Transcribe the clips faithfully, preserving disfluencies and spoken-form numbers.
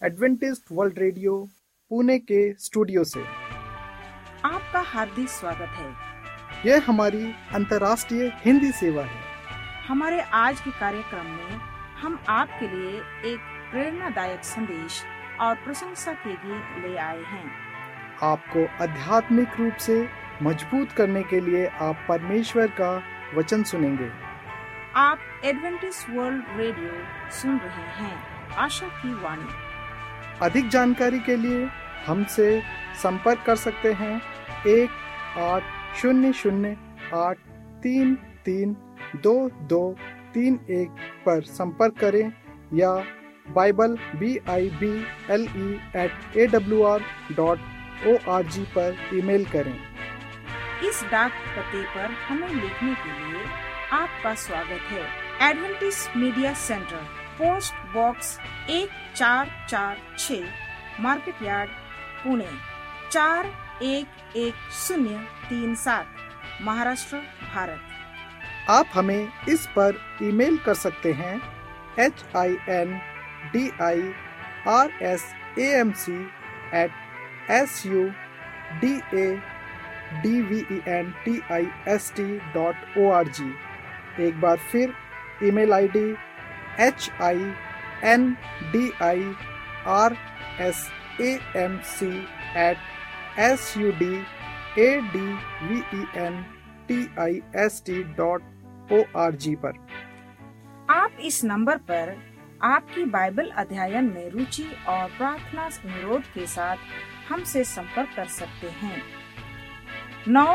Adventist world radio Pune के studio से आपका हार्दिक स्वागत है। यह हमारी अंतर्राष्ट्रीय हिंदी सेवा है। हमारे आज के कार्यक्रम में हम आपके लिए एक प्रेरणादायक संदेश और प्रशंसा के गीत ले आए हैं। आपको आध्यात्मिक रूप से मजबूत करने के लिए आप परमेश्वर का वचन सुनेंगे। आप एडवेंटिस्ट वर्ल्ड रेडियो सुन रहे हैं, आशा की वाणी। अधिक जानकारी के लिए हमसे संपर्क कर सकते हैं एक आठ शून्य शून्य आठ तीन तीन दो दो तीन एक पर संपर्क करें या bible B I B L E at A W R dot O R G पर ईमेल करें। इस डाक पते पर हमें लिखने के लिए आपका स्वागत है। Adventist media centre, post box एक चार चार छः, मार्केट यार्ड, पुणे चार एक एक शून्य तीन सात, महाराष्ट्र, भारत। आप हमें इस पर ईमेल कर सकते हैं H I N D I R S A M C at S U D A D V E N T I S T dot O R G. एक बार फिर email ID H I N D I R S A M C at S U D A D V E N T I S T dot O R G पर। आप इस number पर आपकी Bible अध्ययन में रुचि और प्रार्थना अनुरोध के साथ हमसे संपर्क कर सकते हैं। नौ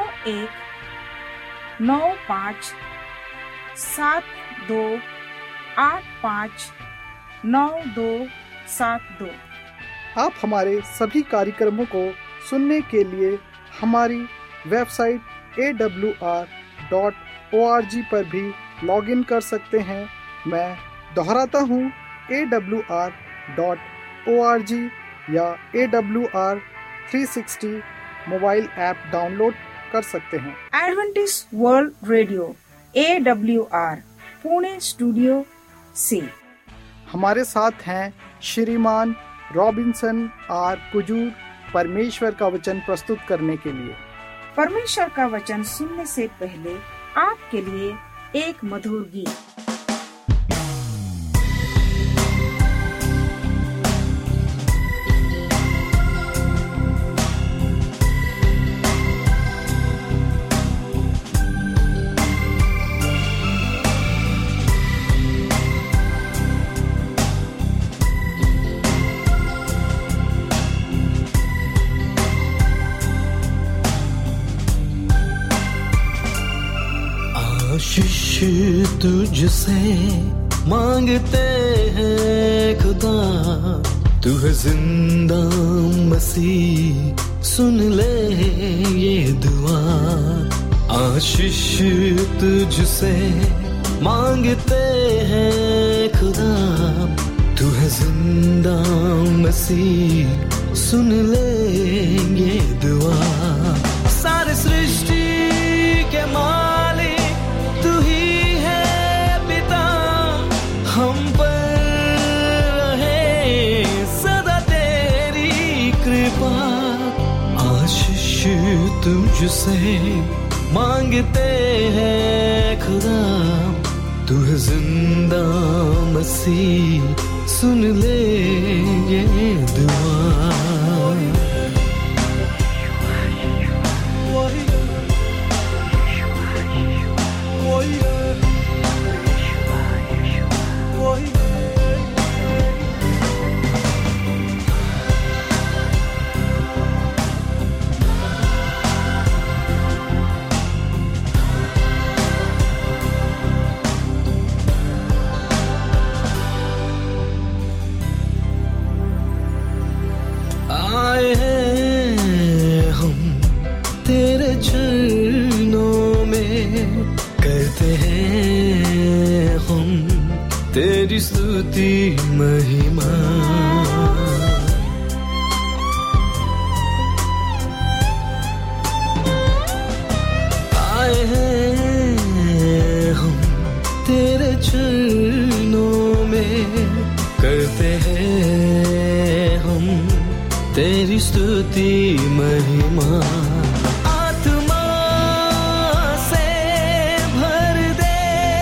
एक नौ पाँच सात दो आठ पाँच नौ दो सात दो। आप हमारे सभी कार्यक्रमों को सुनने के लिए हमारी website A W R dot O R G पर भी लॉगिन कर सकते हैं। मैं दोहराता हूँ, A W R dot O R G या A W R three sixty mobile app download कर सकते हैं। Adventist world radio A W R Pune studio से हमारे साथ हैं श्रीमान रॉबिन्सन आर कुजूर, परमेश्वर का वचन प्रस्तुत करने के लिए। परमेश्वर का वचन सुनने से पहले आपके लिए एक मधुर गीत। आशीष तुझसे मांगते हैं खुदा, तू है जिंदा मसीह, सुन ले ये दुआ। आशीष तुझसे मांगते हैं खुदा, तू है जिंदा मसीह, सुन ले ये दुआ। सारे सृष्टि के मालिक तू ही है पिता, हम पर रहे सदा तेरी कृपा। आशीष तुझसे मांगते हैं खुदा, तू है जिंदा मसीह, सुन ले ये दुआ। आए हैं हम तेरे चरणों में, करते हैं हम तेरी स्तुति महिमा। आए हैं हम तेरे चरणों में, करते हैं तेरी स्तुति महिमा। आत्मा से भर दे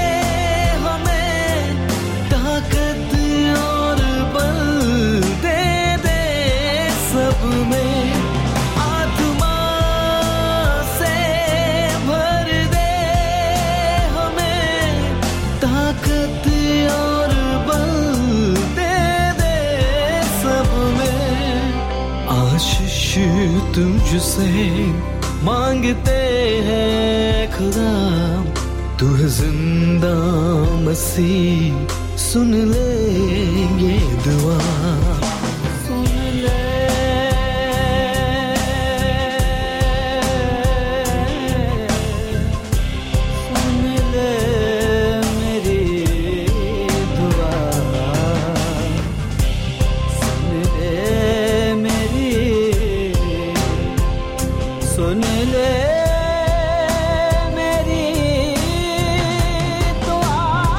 हमें, ताकत और बल दे दे सब में। आत्मा से भर दे हमें, ताकत और बल दे दे सब में। आशीष तुझसे मांगते हैं खुदा, तू है जिंदा मसीह, सुन ले ये दुआ। सुन ले, सुन ले मेरी दुआ, सुन ले मेरी, सुन ले मेरी दुआ।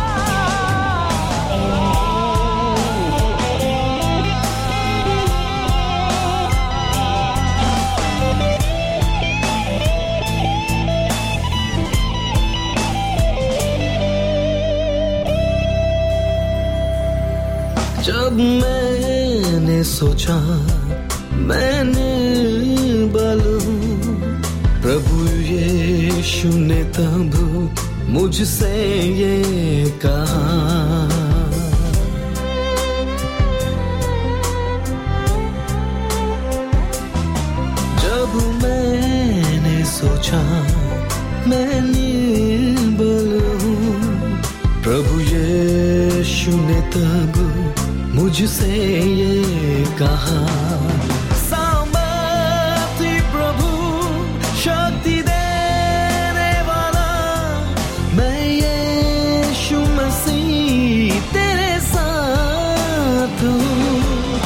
जब मैंने सोचा मैंने बल हूँ, प्रभु यीशु ने तब मुझसे ये कहा। जब मैंने सोचा मैं निर्बल हूँ, प्रभु यीशु ने तब मुझसे ये कहा। सामर्थी प्रभु शक्ति देने वाला, मैं यीशु मसीह तेरे साथ हूँ।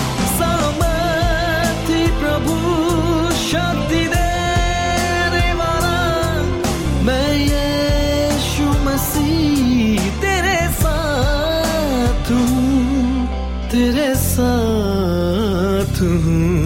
सामर्थी प्रभु शक्ति देने वाला, मैं यीशु मसीह तेरे साथ हूँ, तेरे साथ हूँ।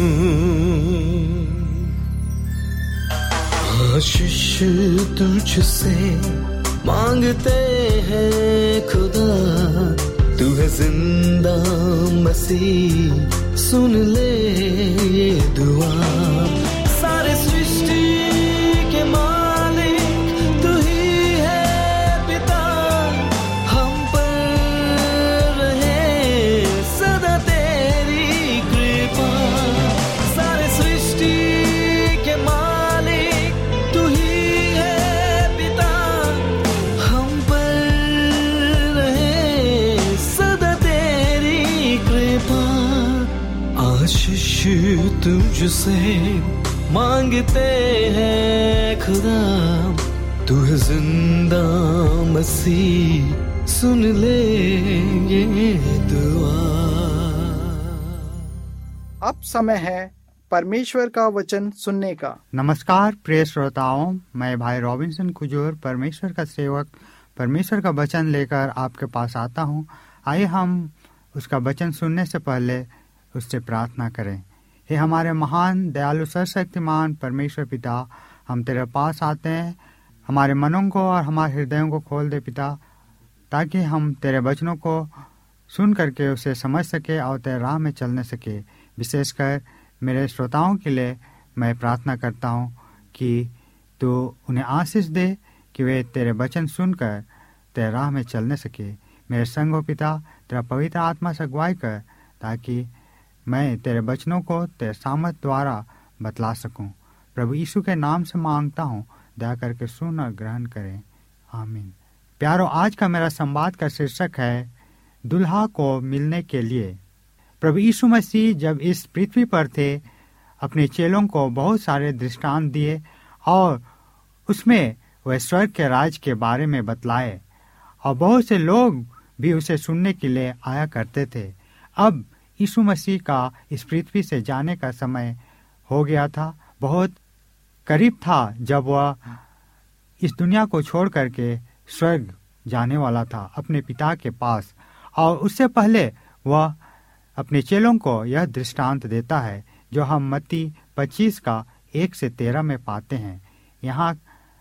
आशीष तुझसे मांगते हैं खुदा, तू है जिंदा मसीह, सुन ले ये दुआ। सारे सृष्टि के मालिक तू ही है पिता, हम पर रहे सदा तेरी कृपा। सारे सृष्टि के मालिक तू ही है पिता, हम पर रहे सदा तेरी कृपा। आशीष तुझसे मांगते हैं खुदा, तू है जिंदा मसीह, सुन ले ये दुआ। अब समय है परमेश्वर का वचन सुनने का। नमस्कार प्रिय श्रोताओं, मैं भाई रॉबिन्सन कुजूर परमेश्वर का सेवक परमेश्वर का वचन लेकर आपके पास आता हूँ। आइए हम उसका वचन सुनने से पहले उससे प्रार्थना करें। हे हमारे महान दयालु सर्वशक्तिमान परमेश्वर पिता, हम तेरे पास आते हैं। हमारे मनों को और हमारे हृदयों को खोल दे पिता, ताकि हम तेरे वचनों को सुन करके उसे समझ सके और तेरे राह में चलने सके। विशेषकर मेरे श्रोताओं के लिए मैं प्रार्थना करता हूँ कि तू उन्हें आशीष दे कि वे तेरे वचन सुनकर तेरे राह में चलने सके। मेरे संग हो पिता, तेरा पवित्र आत्मा से अगुवाई कर, ताकि मैं तेरे वचनों को तेरे सामर्थ द्वारा बतला सकूं। प्रभु यीशु के नाम से मांगता हूँ, दया करके सुन और ग्रहण करें, आमीन। प्यारो, आज का मेरा संवाद का शीर्षक है दुल्हा को मिलने के लिए। प्रभु यीशु मसीह जब इस पृथ्वी पर थे, अपने चेलों को बहुत सारे दृष्टांत दिए और उसमें वह स्वर्ग के राज के बारे में बतलाए, और बहुत से लोग भी उसे सुनने के लिए आया करते थे। अब यीशु मसीह का इस पृथ्वी से जाने का समय हो गया था, बहुत करीब था जब वह इस दुनिया को छोड़ करके स्वर्ग जाने वाला था अपने पिता के पास। और उससे पहले वह अपने चेलों को यह दृष्टांत देता है, जो हम मत्ती पच्चीस का एक से तेरह में पाते हैं। यहाँ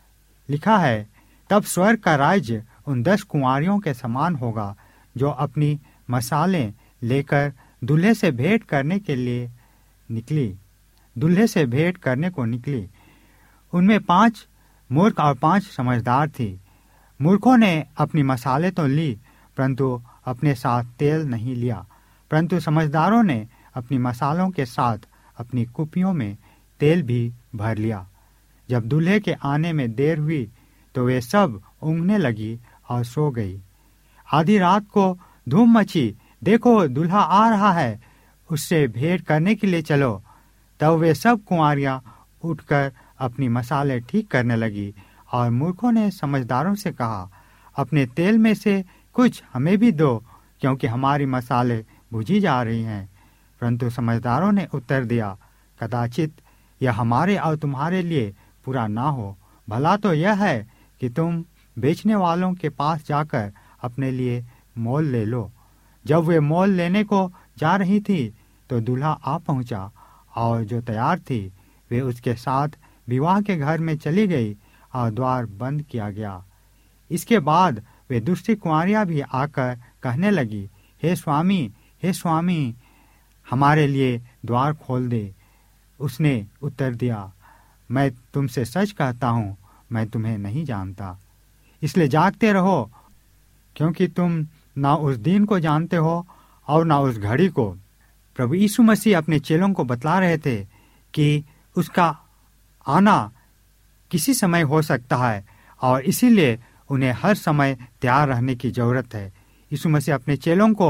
लिखा है, तब स्वर्ग का राज्य उन दस कुंवारियों के समान होगा जो अपनी मसालें लेकर दूल्हे से भेंट करने के लिए निकली दूल्हे से भेंट करने को निकली। उनमें पांच मूर्ख और पांच समझदार थी। मूर्खों ने अपनी मसाले तो ली, परंतु अपने साथ तेल नहीं लिया, परंतु समझदारों ने अपनी मसालों के साथ अपनी कुपियों में तेल भी भर लिया। जब दूल्हे के आने में देर हुई तो वे सब ऊँघने लगी और सो गई। आधी रात को धूम मची, देखो दूल्हा आ रहा है, उससे भेंट करने के लिए चलो। तब वे सब कुंवारियां उठकर अपनी मसाले ठीक करने लगी। और मूर्खों ने समझदारों से कहा, अपने तेल में से कुछ हमें भी दो, क्योंकि हमारी मसाले बुझी जा रही हैं। परंतु समझदारों ने उत्तर दिया, कदाचित यह हमारे और तुम्हारे लिए पूरा ना हो। भला तो यह है कि तुम बेचने वालों के पास जाकर अपने लिए मोल ले लो। जब वे मोल लेने को जा रही थी तो दूल्हा आ पहुंचा, और जो तैयार थी वे उसके साथ विवाह के घर में चली गई और द्वार बंद किया गया। इसके बाद वे दूसरी कुंवारियां भी आकर कहने लगी, हे स्वामी, हे स्वामी, हमारे लिए द्वार खोल दे। उसने उत्तर दिया, मैं तुमसे सच कहता हूँ, मैं तुम्हें नहीं जानता। इसलिए जागते रहो, क्योंकि तुम ना उस दिन को जानते हो और ना उस घड़ी को। प्रभु यीशु मसीह अपने चेलों को बतला रहे थे कि उसका आना किसी समय हो सकता है, और इसीलिए उन्हें हर समय तैयार रहने की जरूरत है। यीशु मसीह अपने चेलों को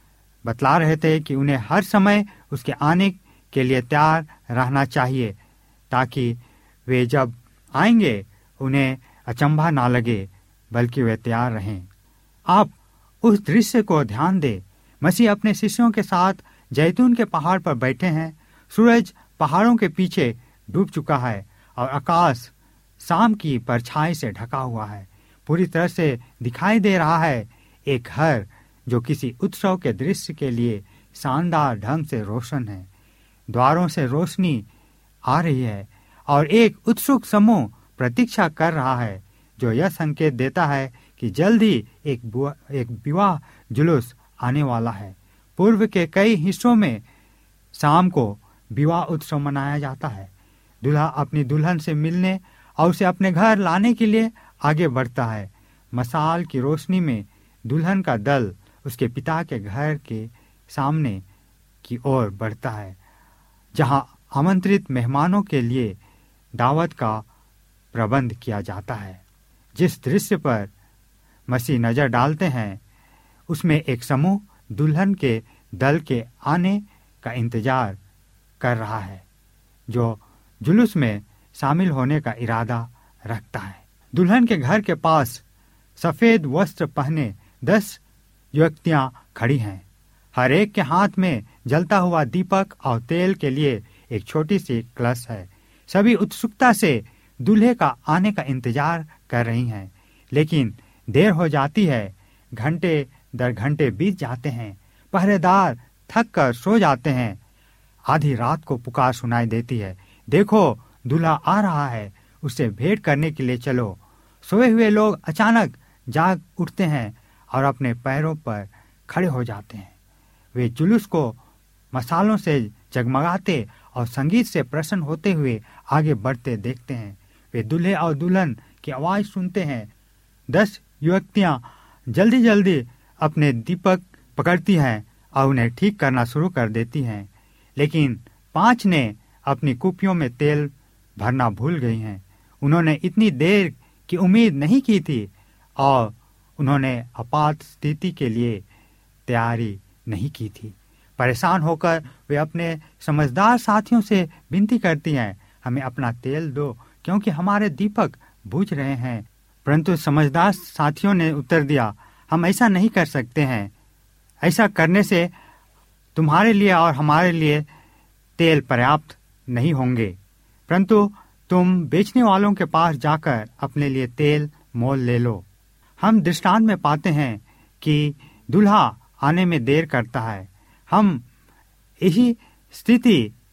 बतला रहे थे कि उन्हें हर समय उसके आने के लिए तैयार रहना चाहिए, ताकि वे जब आएंगे उन्हें अचंभा ना लगे, बल्कि वे तैयार रहें। आप उस दृश्य को ध्यान दें। मसीह अपने शिष्यों के साथ जैतून के पहाड़ पर बैठे हैं। सूरज पहाड़ों के पीछे डूब चुका है और आकाश शाम की परछाई से ढका हुआ है। पूरी तरह से दिखाई दे रहा है एक घर जो किसी उत्सव के दृश्य के लिए शानदार ढंग से रोशन है। द्वारों से रोशनी आ रही है और एक उत्सुक समूह प्रतीक्षा कर रहा है, जो यह संकेत देता है कि जल्द ही एक एक विवाह जुलूस आने वाला है। पूर्व के कई हिस्सों में शाम को विवाह उत्सव मनाया जाता है। दूल्हा अपनी दुल्हन से मिलने और उसे अपने घर लाने के लिए आगे बढ़ता है। मशाल की रोशनी में दुल्हन का दल उसके पिता के घर के सामने की ओर बढ़ता है, जहां आमंत्रित मेहमानों के लिए दावत का प्रबंध किया जाता है। जिस दृश्य पर मसीह नजर डालते हैं उसमें एक समूह दुल्हन के दल के आने का इंतजार कर रहा है, जो जुलूस में शामिल होने का इरादा रखता है। दुल्हन के घर के पास सफेद वस्त्र पहने दस युवतियां खड़ी हैं। हर एक के हाथ में जलता हुआ दीपक और तेल के लिए एक छोटी सी कलश है। सभी उत्सुकता से दूल्हे का आने का इंतजार कर रही हैं, लेकिन देर हो जाती है। घंटे दर घंटे बीत जाते हैं। पहरेदार थक कर सो जाते हैं। आधी रात को पुकार सुनाई देती है, देखो दूल्हा आ रहा है, उससे भेंट करने के लिए चलो। सोए हुए लोग अचानक जाग उठते हैं और अपने पैरों पर खड़े हो जाते हैं। वे जुलूस को मसालों से जगमगाते और संगीत से प्रसन्न होते हुए आगे बढ़ते देखते हैं। वे दूल्हे और दुल्हन की आवाज सुनते हैं। दस युवतियां जल्दी जल्दी अपने दीपक पकड़ती हैं और उन्हें ठीक करना शुरू कर देती हैं, लेकिन पांच ने अपनी कुपियों में तेल भरना भूल गई हैं। उन्होंने इतनी देर की उम्मीद नहीं की थी और उन्होंने आपात स्थिति के लिए तैयारी नहीं की थी। परेशान होकर वे अपने समझदार साथियों से विनती करती हैं, हमें अपना तेल दो, क्योंकि हमारे दीपक बुझ रहे हैं। परंतु समझदार साथियों ने उत्तर दिया, हम ऐसा नहीं कर सकते हैं। ऐसा करने से तुम्हारे लिए और हमारे लिए तेल पर्याप्त नहीं होंगे, परंतु तुम बेचने वालों के पास जाकर अपने लिए तेल मोल ले लो। हम दृष्टांत में पाते हैं कि दूल्हा आने में देर करता है। हम यही स्थिति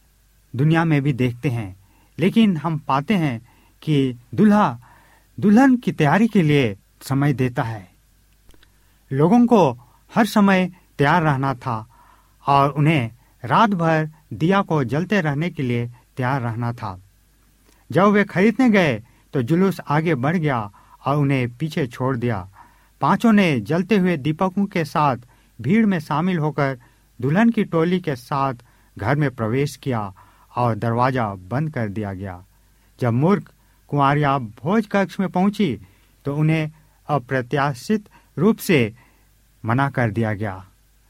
दुनिया में भी देखते हैं, लेकिन हम पाते हैं कि दूल्हा दुल्हन की तैयारी के लिए समय देता है। लोगों को हर समय तैयार रहना था और उन्हें रात भर दिया को जलते रहने के लिए तैयार रहना था। जब वे खरीदने गए तो जुलूस आगे बढ़ गया और उन्हें पीछे छोड़ दिया। पांचों ने जलते हुए दीपकों के साथ भीड़ में शामिल होकर दुल्हन की टोली के साथ घर में प्रवेश किया और दरवाजा बंद कर दिया गया। जब मूर्ख कुंवारियां भोज कक्ष में पहुंची तो उन्हें अप्रत्याशित रूप से मना कर दिया गया।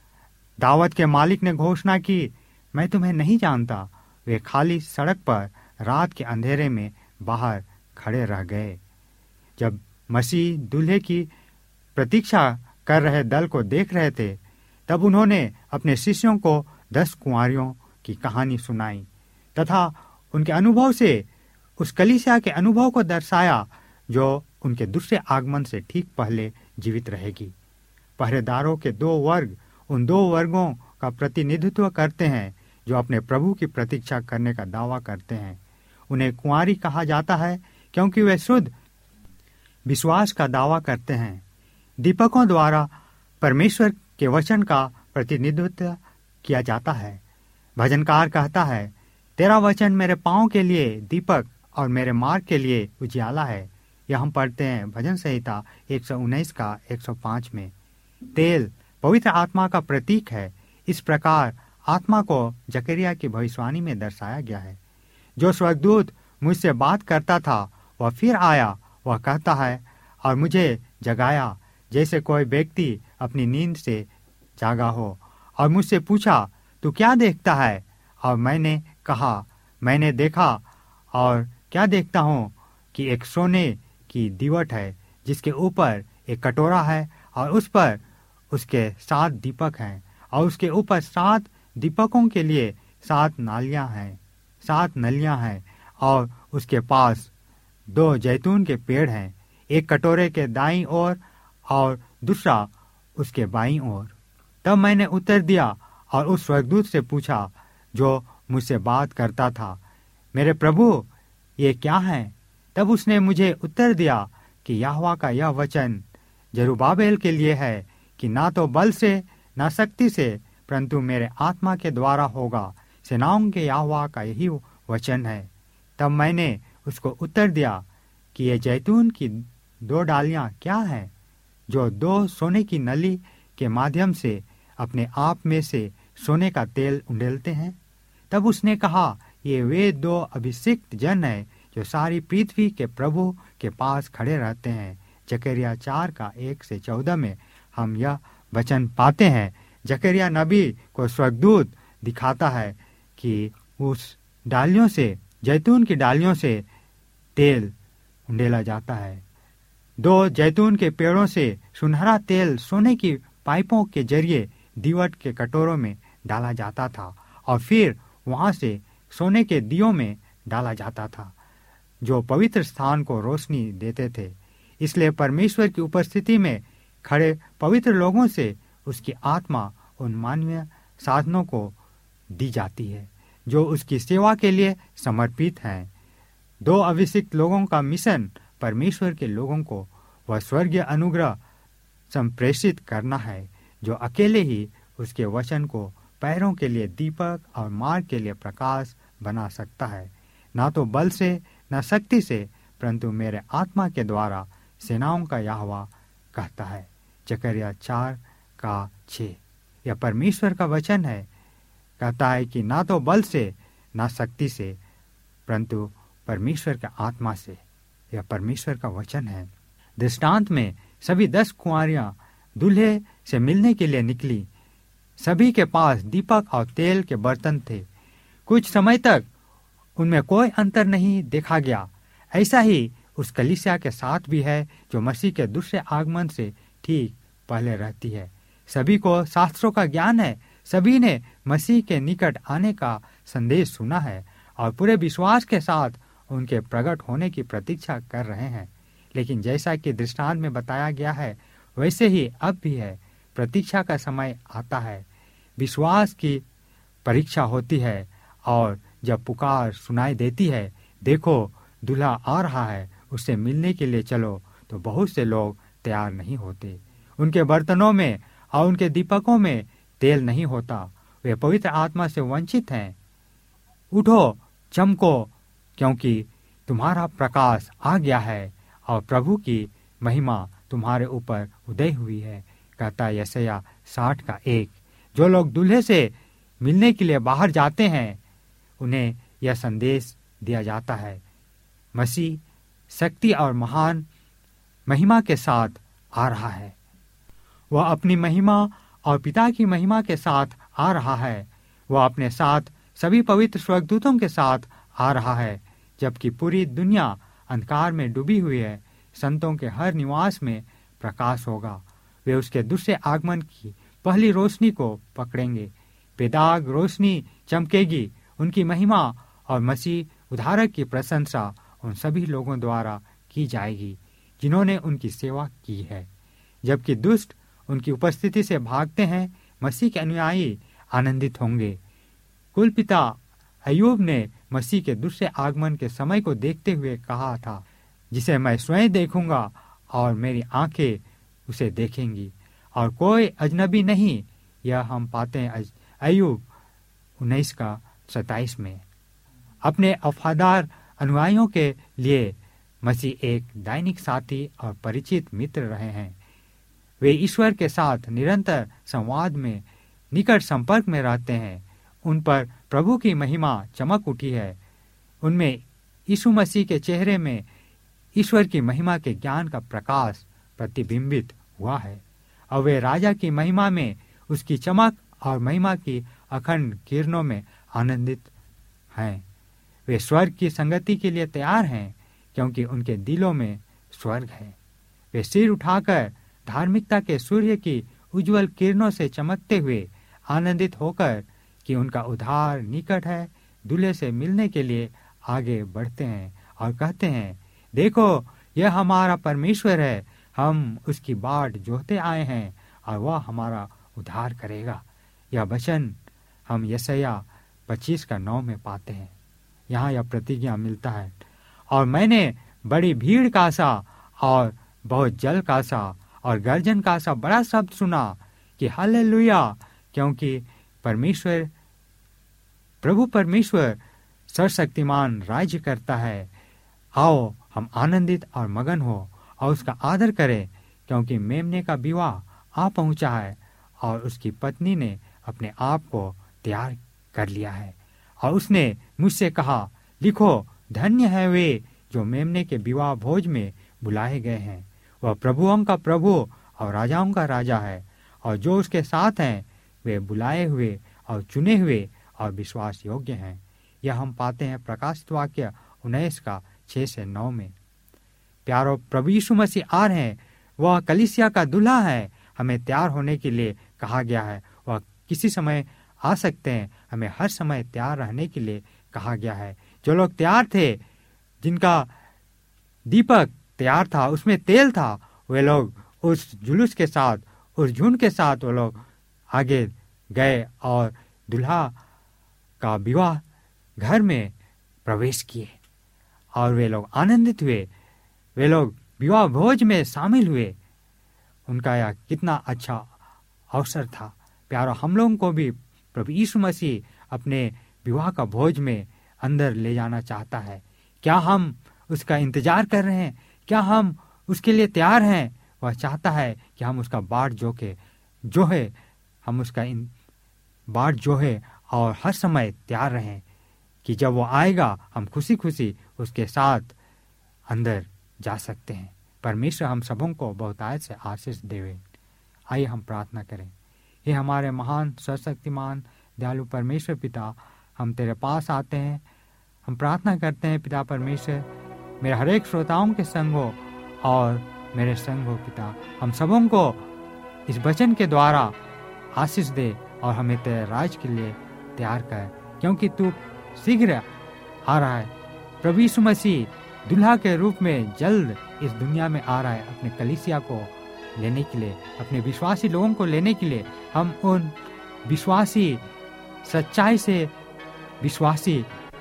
दावत के मालिक ने घोषणा की, मैं तुम्हें नहीं जानता। वे खाली सड़क पर रात के अंधेरे में बाहर खड़े रह गए। जब मसीह दूल्हे की प्रतीक्षा कर रहे दल को देख रहे थे, तब उन्होंने अपने शिष्यों को दस कुंवारियों की कहानी सुनाई तथा उनके अनुभव से उस कलीसिया के अनुभव को दर्शाया जो उनके दूसरे आगमन से ठीक पहले जीवित रहेगी। पहरेदारों के दो वर्ग उन दो वर्गों का प्रतिनिधित्व करते हैं जो अपने प्रभु की प्रतीक्षा करने का दावा करते हैं। उन्हें कुंवारी कहा जाता है क्योंकि वे शुद्ध विश्वास का दावा करते हैं। दीपकों द्वारा परमेश्वर के वचन का प्रतिनिधित्व किया जाता है। भजनकार कहता है, तेरा वचन मेरे पांव के लिए दीपक और मेरे मार्ग के लिए उजियाला है। यह हम पढ़ते हैं भजन संहिता एक सौ उन्नीस का एक सौ पाँच में। तेल पवित्र आत्मा का प्रतीक है। इस प्रकार आत्मा को जकरिया की भविष्यवाणी में दर्शाया गया है। जो स्वर्गदूत मुझसे बात करता था वह फिर आया। वह कहता है और मुझे जगाया जैसे कोई व्यक्ति अपनी नींद से जागा हो, और मुझसे पूछा, तू क्या देखता है? और मैंने कहा, मैंने देखा और क्या देखता हूँ कि एक सोने की दीवट है जिसके ऊपर एक कटोरा है और उस पर उसके सात दीपक हैं और उसके ऊपर सात दीपकों के लिए सात नालियां हैं सात नलियां हैं और उसके पास दो जैतून के पेड़ हैं, एक कटोरे के दाईं ओर और दूसरा उसके बाईं ओर। तब मैंने उत्तर दिया और उस स्वर्गदूत से पूछा जो मुझसे बात करता था, मेरे प्रभु ये क्या है? तब उसने मुझे उत्तर दिया कि यहोवा का यह वचन जरुब्बाबेल के लिए है कि ना तो बल से ना शक्ति से परंतु मेरे आत्मा के द्वारा होगा। सेनाओं के यहोवा का यही वचन है। तब मैंने उसको उत्तर दिया कि ये जैतून की दो डालियां क्या हैं जो दो सोने की नली के माध्यम से अपने आप में से सोने का तेल उंडेलते हैं? तब उसने कहा, ये वे दो अभिषिक्त जन हैं जो सारी पृथ्वी के प्रभु के पास खड़े रहते हैं। जकरिया चार का एक से चौदह में हम यह वचन पाते हैं। जकरिया नबी को स्वर्गदूत दिखाता है कि उस डालियों से, जैतून की डालियों से तेल उंडेला जाता है। दो जैतून के पेड़ों से सुनहरा तेल सोने की पाइपों के जरिए दीवट के कटोरों में डाला जाता था और फिर वहां से सोने के दियों में डाला जाता था जो पवित्र स्थान को रोशनी देते थे। इसलिए परमेश्वर की उपस्थिति में खड़े पवित्र लोगों से उसकी आत्मा उन मानवीय साधनों को दी जाती है जो उसकी सेवा के लिए समर्पित हैं। दो अभिषिक्त लोगों का मिशन परमेश्वर के लोगों को वह स्वर्गीय अनुग्रह संप्रेषित करना है जो अकेले ही उसके वचन को पैरों के लिए दीपक और मार्ग के लिए प्रकाश बना सकता है। ना तो बल से न शक्ति से परंतु मेरे आत्मा के द्वारा, सेनाओं का यहोवा कहता है। जकरिया चार का छः। यह परमेश्वर का वचन है। कहता है कि ना तो बल से ना शक्ति से परंतु परमेश्वर के आत्मा से। यह परमेश्वर का वचन है। दृष्टांत में सभी दस कुंवारियां दूल्हे से मिलने के लिए निकली। सभी के पास दीपक और तेल के बर्तन थे। कुछ समय तक उनमें कोई अंतर नहीं देखा गया। ऐसा ही उस कलीसिया के साथ भी है जो मसीह के दूसरे आगमन से ठीक पहले रहती है। सभी को शास्त्रों का ज्ञान है। सभी ने मसीह के निकट आने का संदेश सुना है और पूरे विश्वास के साथ उनके प्रकट होने की प्रतीक्षा कर रहे हैं। लेकिन जैसा कि दृष्टांत में बताया गया है वैसे ही अब भी है। प्रतीक्षा का समय आता है, विश्वास की परीक्षा होती है और जब पुकार सुनाई देती है, देखो दूल्हा आ रहा है, उससे मिलने के लिए चलो, तो बहुत से लोग तैयार नहीं होते। उनके बर्तनों में और उनके दीपकों में तेल नहीं होता। वे पवित्र आत्मा से वंचित हैं। उठो, चमको, क्योंकि तुम्हारा प्रकाश आ गया है और प्रभु की महिमा तुम्हारे ऊपर उदय हुई है, कहता है यशायाह साठ का एक। जो लोग दूल्हे से मिलने के लिए बाहर जाते हैं, उन्हें यह संदेश दिया जाता है, मसीह शक्ति और महान महिमा के साथ आ रहा है। वह अपनी महिमा और पिता की महिमा के साथ आ रहा है। वह अपने साथ सभी पवित्र स्वर्गदूतों के साथ आ रहा है। जबकि पूरी दुनिया अंधकार में डूबी हुई है, संतों के हर निवास में प्रकाश होगा। वे उसके दूसरे आगमन की पहली रोशनी को पकड़ेंगे। बेदाग रोशनी चमकेगी। उनकी महिमा और मसीह उद्धारक की प्रशंसा उन सभी लोगों द्वारा की जाएगी जिन्होंने उनकी सेवा की है। जबकि दुष्ट उनकी उपस्थिति से भागते हैं, मसीह के अनुयायी आनंदित होंगे। कुलपिता अय्यूब ने मसीह के दूसरे आगमन के समय को देखते हुए कहा था, जिसे मैं स्वयं देखूंगा और मेरी आंखें उसे देखेंगी और कोई अजनबी नहीं। यह हम पाते हैं अय्यूब उन्नीस का सताइस में। अपने वफादार अनुयायियों के लिए मसीह एक दैनिक साथी और परिचित मित्र रहे हैं। वे ईश्वर के साथ निरंतर संवाद में निकट संपर्क में रहते हैं। उन पर प्रभु की महिमा चमक उठी है। उनमें यीशु मसीह के चेहरे में ईश्वर की महिमा के ज्ञान का प्रकाश प्रतिबिंबित हुआ है और वे राजा की महिमा में उसकी चमक और महिमा की अखंड किरणों में आनंदित हैं। वे स्वर्ग की संगति के लिए तैयार हैं, क्योंकि उनके दिलों में स्वर्ग है। वे सिर उठाकर धार्मिकता के सूर्य की उज्जवल किरणों से चमकते हुए आनंदित होकर कि उनका उद्धार निकट है, दूल्हे से मिलने के लिए आगे बढ़ते हैं और कहते हैं, देखो यह हमारा परमेश्वर है, हम उसकी बाट जोहते आए हैं और वह हमारा उद्धार करेगा। यह वचन हम यशायाह पच्चीस का नौ में पाते हैं। यहाँ यह प्रतिज्ञा मिलता है, और मैंने बड़ी भीड़ का सा और बहुत जल का सा और गर्जन का सा बड़ा शब्द सुना कि हालेलुया, क्योंकि परमेश्वर प्रभु परमेश्वर सर्वशक्तिमान राज्य करता है। आओ हम आनंदित और मगन हो और उसका आदर करें, क्योंकि मेमने का विवाह आ पहुंचा है और उसकी पत्नी ने अपने आप को तैयार कर लिया है। और उसने मुझसे कहा, लिखो, धन्य है वे जो मेमने के विवाह भोज में बुलाए गए हैं। वह प्रभुओं का प्रभु और राजाओं का राजा है, और जो उसके साथ हैं वे बुलाए हुए और चुने हुए और विश्वास योग्य हैं। यह हम पाते हैं प्रकाशित वाक्य उन्नीस का छह से नौ में। प्यारो, प्रभु यीशु मसीह आ रहे हैं। वह कलीसिया का दूल्हा है। हमें तैयार होने के लिए कहा गया है। वह किसी समय आ सकते हैं। हमें हर समय तैयार रहने के लिए कहा गया है। जो लोग तैयार थे, जिनका दीपक तैयार था, उसमें तेल था, वे लोग उस जुलूस के साथ, उस झुंड के साथ वो लोग आगे गए और दुल्हा का विवाह घर में प्रवेश किए और वे लोग आनंदित हुए। वे लोग विवाह भोज में शामिल हुए। उनका यह कितना अच्छा अवसर था। प्यारो, हम लोगों को भी प्रभु यीशु मसीह अपने विवाह का भोज में अंदर ले जाना चाहता है। क्या हम उसका इंतजार कर रहे हैं? क्या हम उसके लिए तैयार हैं? वह चाहता है कि हम उसका बाट जो के जो है हम उसका बाट जो है और हर समय तैयार रहें कि जब वो आएगा हम खुशी खुशी उसके साथ अंदर जा सकते हैं। परमेश्वर हम सबों को बहुतायत से आशीष देवे। आइए हम प्रार्थना करें। हे हमारे महान सर्वशक्तिमान दयालु परमेश्वर पिता, हम तेरे पास आते हैं। हम प्रार्थना करते हैं पिता परमेश्वर, मेरे हर एक श्रोताओं के संग हो और मेरे संग हो पिता। हम सबों को इस वचन के द्वारा आशीष दे और हमें तेरे राज के लिए तैयार कर, क्योंकि तू शीघ्र आ रहा है। प्रभु यीशु मसीह दुल्हा के रूप में जल्द इस दुनिया में आ रहा है अपने कलीसिया को लेने के लिए, अपने विश्वासी लोगों को लेने के लिए। हम उन विश्वासी, सच्चाई से विश्वासी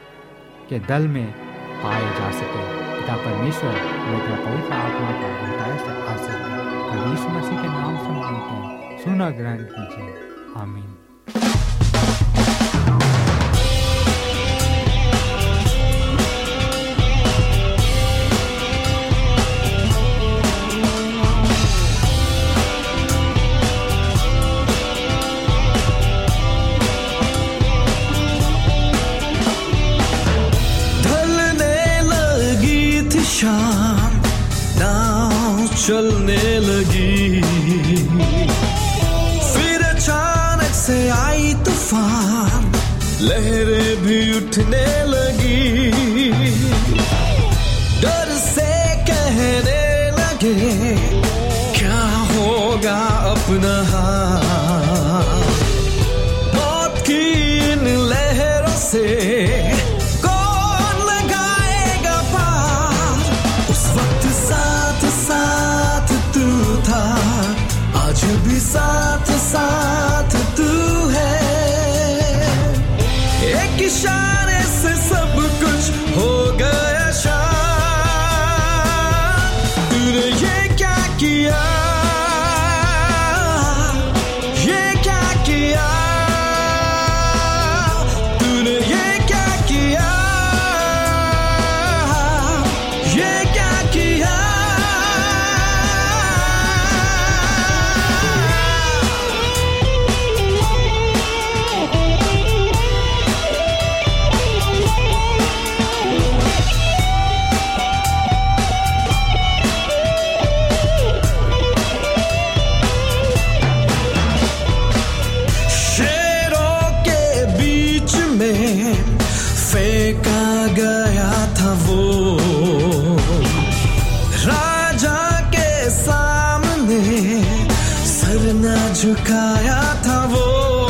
के दल में पाए जा सके। पिता परमेश्वर मेरा पवित्र आत्मा का बहुतायत से आशीष प्रभु यीशु मसीह के नाम से मांगते हैं, सुना ग्रहण कीजिए, आमीन। शाम नाव चलने लगी, फिर अचानक से आई तूफान, लहरें भी उठने लगी। डर से कहने लगे क्या होगा अपना हाल, मौत की इन लहरों से आज भी साथ साथ तू है। एक इशारे से सब कुछ हो गया शांत। तूने ये क्या किया, ये क्या किया, तूने ये क्या किया, ये क्या किया। फेंका गया था वो राजा के सामने, सर न झुकाया था वो।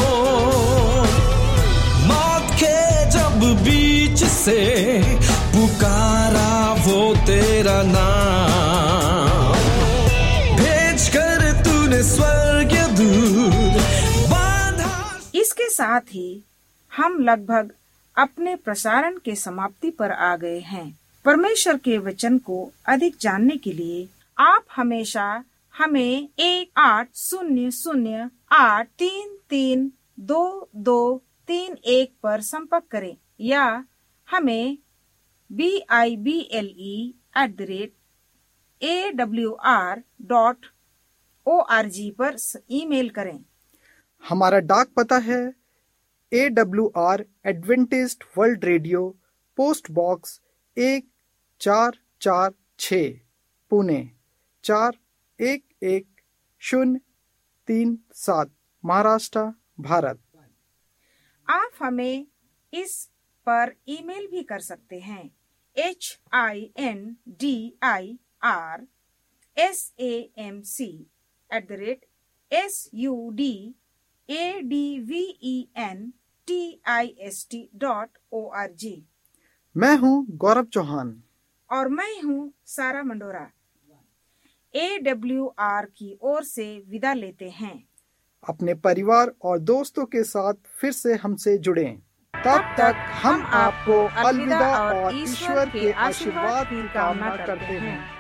मौत के जब बीच से पुकारा वो तेरा नाम, भेज कर तूने स्वर्ग दूत बांधा। इसके साथ ही हम लगभग अपने प्रसारण के समाप्ति पर आ गए हैं। परमेश्वर के वचन को अधिक जानने के लिए आप हमेशा हमें एक आठ शून्य शून्य आठ तीन तीन दो दो तीन एक पर संपर्क करें या हमें B I B L E at the rate A W R dot O R G पर ईमेल करें। हमारा डाक पता है A W R adventist world radio, post box एक चार चार छः, पुणे चार एक एक शून्य तीन सात, महाराष्ट्र, भारत। आप हमें इस पर ईमेल भी कर सकते हैं। H I N D I R S A M C at the rate S U D A D V E N T I S T dot O R G. मैं हूँ गौरव चौहान और मैं हूँ सारा मंडोरा। ए डब्ल्यू आर की ओर से विदा लेते हैं। अपने परिवार और दोस्तों के साथ फिर से हमसे जुड़ें। तब तक हम आपको अलविदा और ईश्वर के आशीर्वाद की कामना करते हैं।